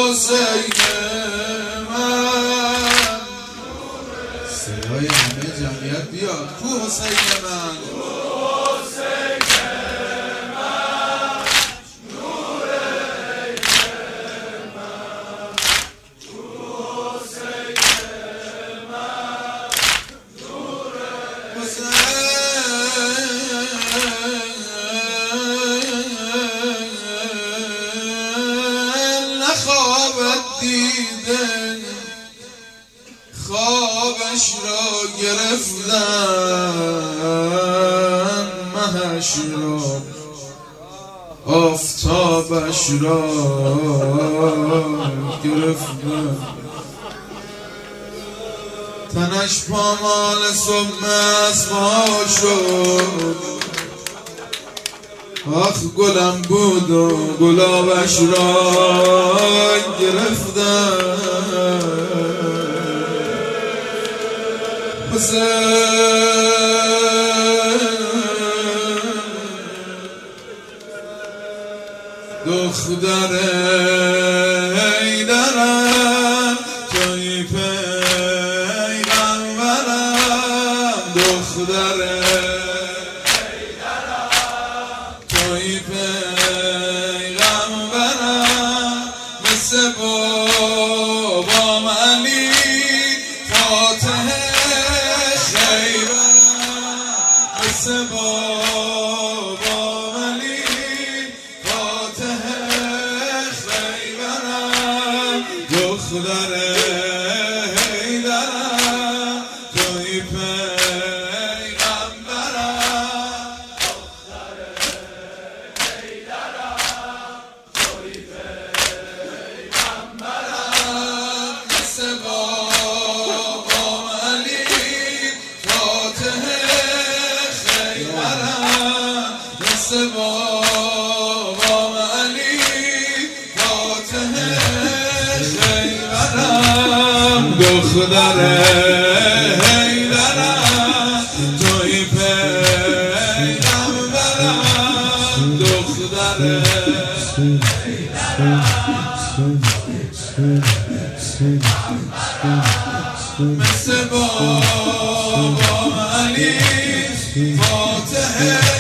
حسین من. صدای همه جمعیت بیاد. کو حسین من، خوابت دیدن خوابش را گرفتن، مهش را آفتابش را گرفتن، تنش پامال صبح اسما شد. آخ گلم بود و گلابش را گرفتم. دختر حیدرم توی پیغمبرم، دختر توی پیغمبرم، مثل بابام علی فاتح خیبرم، مثل بابام علی فاتح خیبرم، دختر حیدرم توی پیغمبرم، دختر حیدرم توی پیغمبرم، مثل بابام علی فاتح خیبرم، مثل بابام علی فاتح خیبرم، دختر حیدرم توی پیغمبرم، دختر مثل بابام علی فاتح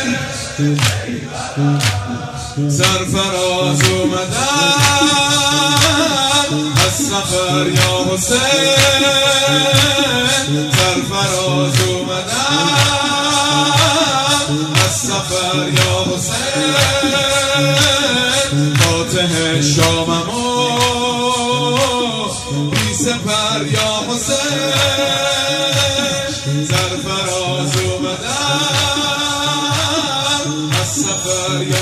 سرفراز اومدن از سفر یا حسین، سرفراز اومدن از سفر یا حسین، فاتح شامم و بی سپر یا حسین، سرفراز اومدن از سفر یا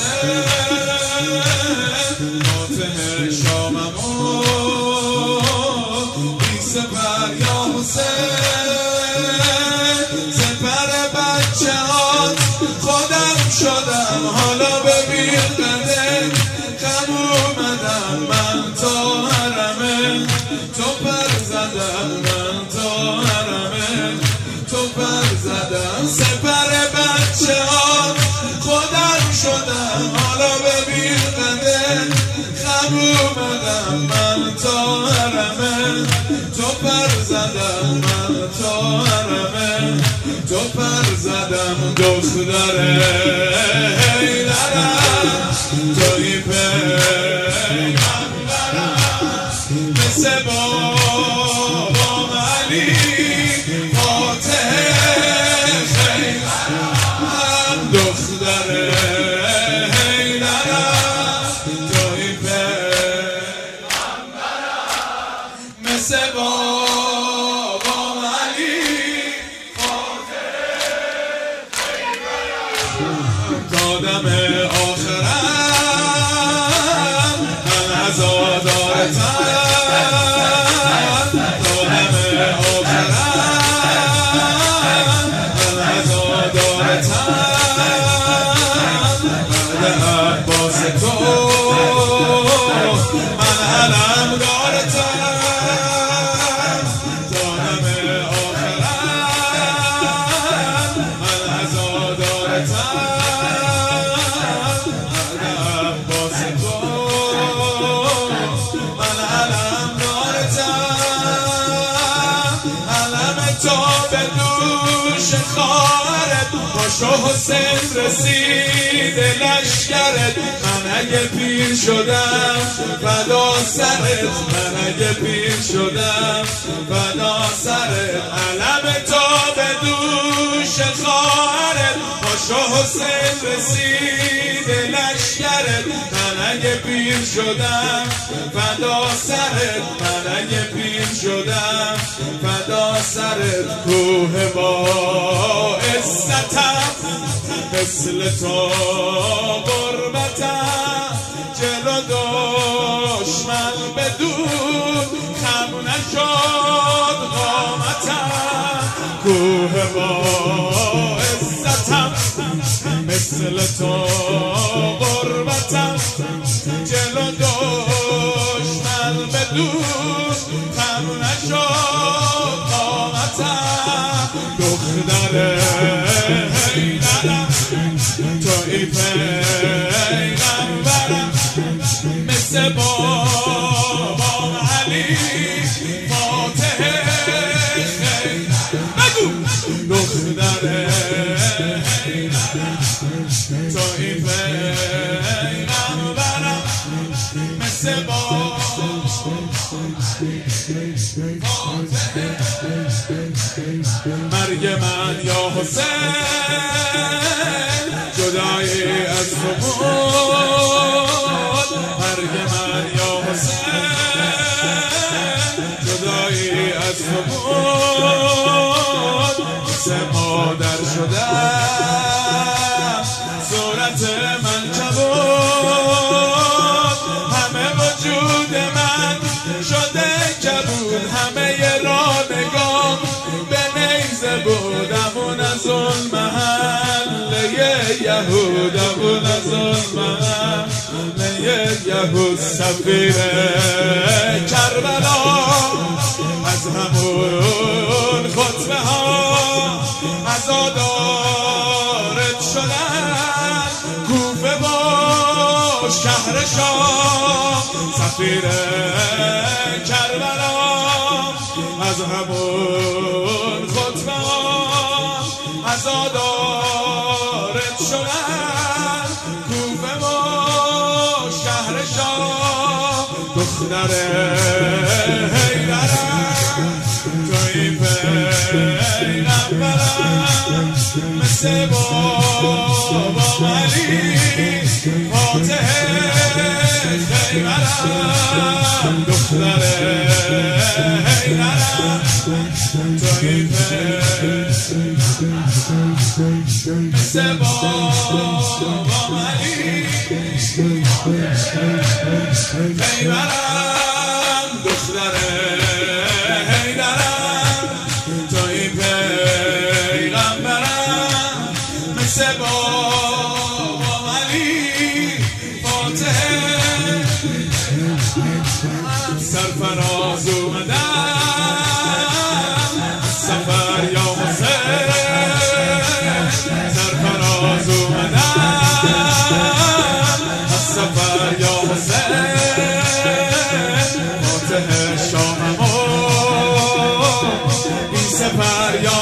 حسین، فاتح شامم و بی سپر یا حسین، سپر بچه هات خودم شدم، حالا ببین قدر کم اومدم، من تا حرمه تو پر زدم، من تا حرمه تو پر زدم، سپر بچه هات خودم شدم، حالا ببین قدر خم اومدم، من تا حرمه تو پر زدم، من تا حرمه تو پر زدم، دختر حیدرم توی پیغمبرم، مثل بابام علی فاتح خیبرم، دختر حیدرم توی پیغمبرم، مثل بابام علی فاتح خیبرم، تا دم آخرت پاشو حسین رسید لشکرت، من اگه پیر شدم فدا سرت، من اگه پیر شدم فدا سرت، علم تا به دوش خواهرت. پاشو حسین رسید لشکرت، من اگه پیر شدم فدا سرت، من اگه پیر شدم فدا سرت. کوه با عزتم مثل تو غربتم، جلو دشمن بدون خم نشد قامتم. کوه با عزتم مثل تو غربتم، جلو دشمن بدون خم نشد قامتم. دختر حیدرم توی پیغمبرم، مثل بابام علی فاتح خیبر. بگو دختر حیدرم توی پیغمبرم، مثل بابام مرگ من یا حسین جدایی از تو بود، مرگ من یا حسین جدایی از تو بود. سه مادر شدم صورت من کبود، همه وجود من شده کبود، همه رانگام به نیزه بودمون از اون محله یهودمون از اون محله یهود. سفیر کربلا از همون خطبه ها عزادارت شدن، کوفه با شهر شام. سفیر کربلا از همون خطبه ها عزادارت شدن، کوفه با شهر شام. دختر حیدرم توی پیغمبرم، مثل بابام علی فاتح خیبرم. دختر حیدرم توی پیغمبرم، مثل بابام علی خیبرم. دختر حیدرم توی پیغمبرم، مثل بابام علی فاتح. سرفراز اومدم سفر یا حسین، سرفراز اومدم سفر یا حسین. فاتح شاممو این سفر یا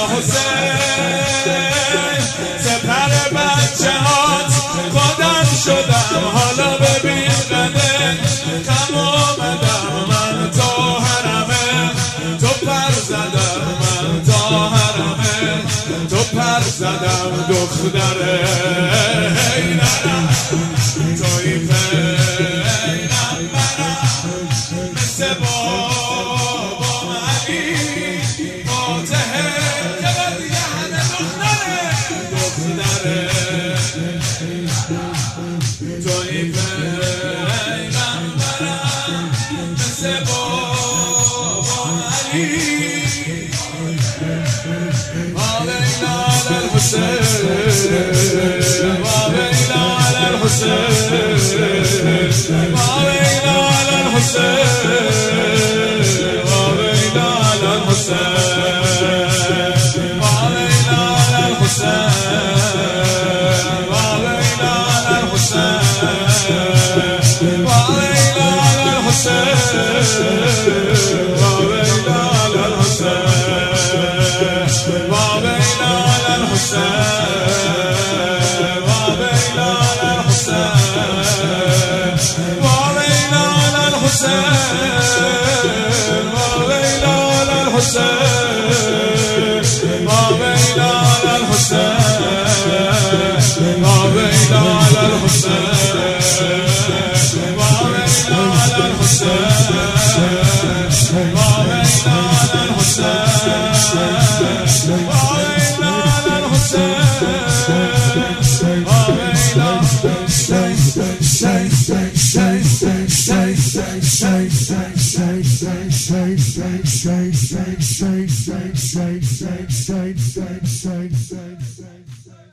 حسین، سپر بچه هات خودم شدم. حالا ببین قدر کم آمدم، من تا حرمه تو پر زدم، من تا حرمه تو پر زدم. دختر حیدرم توی پیغمبرم، مثل بابام علی فاتح. یه دیگه همه دختر توی پیغمبرم، مثل بابام علی. وابینا علی الحسین، وابینا علی الحسین، وابینا علی الحسین، وابینا علی الحسین، وابینا علی الحسین، وابینا علی الحسین، وابینا علی الحسین، وابینا علی الحسین، وابینا علی الحسین. say.